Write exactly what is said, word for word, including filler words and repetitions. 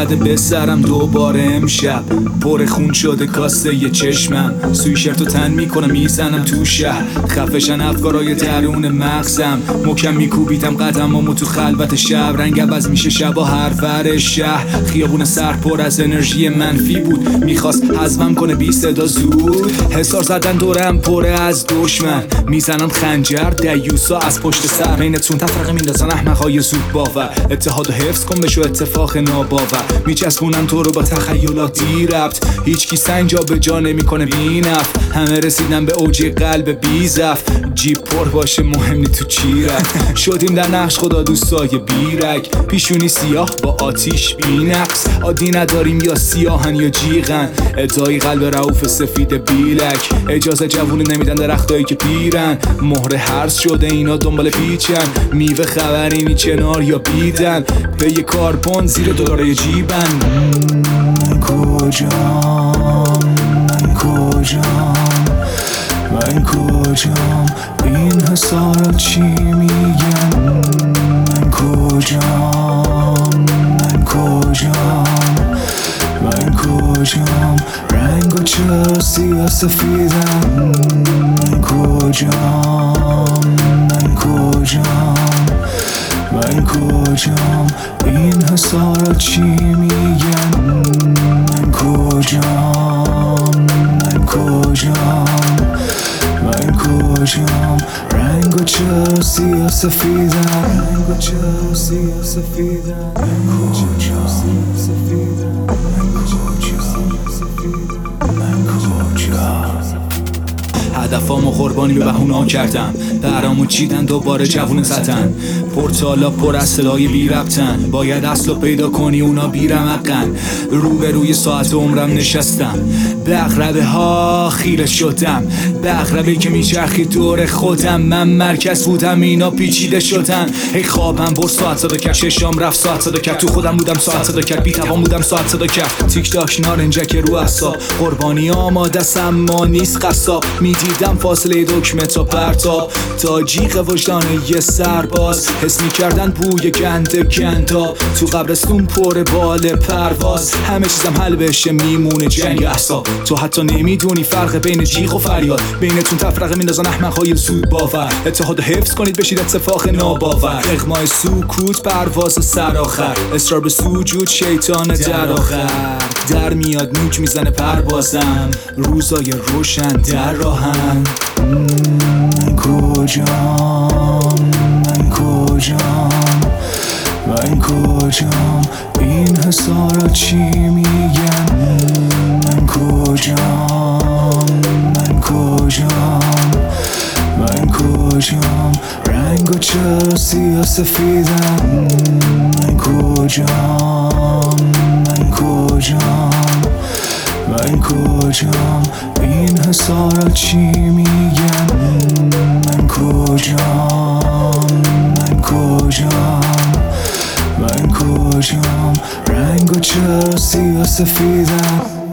زده به سرم دوباره امشب. پر خون شده کاسه یه چشمم، سویشرت و تن میکنم میزنم تو شهر. خفشن افکارای درون مغزم، محکم میکوبیدم قدمامو تو خلوت شب. رنگ عوض میشه شبا هر ور شهر. خیابون سر پر از انرژی منفی بود، میخواست حزمم کنه بی صدا زود. حسار زدن دورم پره از دشمن، میزنم خنجر دیوسا از پشت سر. بینتون تفرقه میندازن احمقهای زود باور. اتحاد و حفظ کن بشو اتفاق ناباور. میچسبونن تو رو با تخیلات دی ربط، هیچکی سنگ جا به جا نمیکنه بی نفع. همه رسیدن به اوج قلب بی زف. جیب پر باشه مهم نی تو چی رفت. شدیم در نقش خدا دوستای بیرک، پیشونی سیاه با آتیش بی نقص. عادی نداریم یا سیاهن یا جیغن، ادعای قلب رعوف سفید بیلک. اجازه جوونی نمیدن درختایی که پیرن، مهر هرز شده اینا دنبال پیچن. میوه خبرینی کنار یا بیدن، به یه کاربن زیر دلاره جیبن. من کجام من کجام من کجام این حسارت چی میگن؟ من کجام من کجام من کجام رنگ و چرا سیاه سفیدم؟ من کجام من کجام من کجام این حسارت چی میگن؟ من کجام من کجام من کجام رنگ و چرا سیاه سفیدم؟ رنگ و چرا سیاه سفیدم؟ من کجام سفیدم؟ من کجام سفیدم؟ من کجام هدفامو قربانی به بهونا کردم، برامو چیدن دوباره جوون زدن. پورتالا پر از صدای بی ربطن، باید اصلو پیدا کنی اونا بی رمقن. رو به روی ساعت عمرم نشستم، به اقربه ها خیره شدم. به اقربه که میچرخی دور خودم، من مرکز بودم اینا پیچیده شدن. ای خوابم برد ساعت صدا کرد، ششام رفت ساعت صدا کرد. تو خودم بودم ساعت صدا کرد، بی توان بودم ساعت صدا کرد. تیک تاک نارنجک رو اعصاب، قربانی آماده است اما نیست قصاب. میدیدم فاصله دکمه تا پرتاب، تا جیغ وجدان یه سرباز. حس میکردن بوی گند گندا، تو قبرستون پر بال پرواز. همه چیزم حل بشه میمونه جنگ احساب. تو حتی نمیدونی فرق بین جیغ و فریاد. بینتون تفرقه میندازن احمقهای زود باور. اتحاد حفظ کنید بشید اتفاق ناباور. اغمای سکوت پرواز سرآخر، اصرار به سجود شیطان در آخر. در میاد نوک میزنه پروازم، روزای روشن در راهن. من کجام من کجام من کجام این حسارت چی میگن؟ من کجام من کجام من کجام رنگ و چرا سیاه سفیدم؟ من کجام من کجام من کجام این حسارت چی میگن؟ من کجام من کجام من کجام رنگ و چرا سیاه سفیدم؟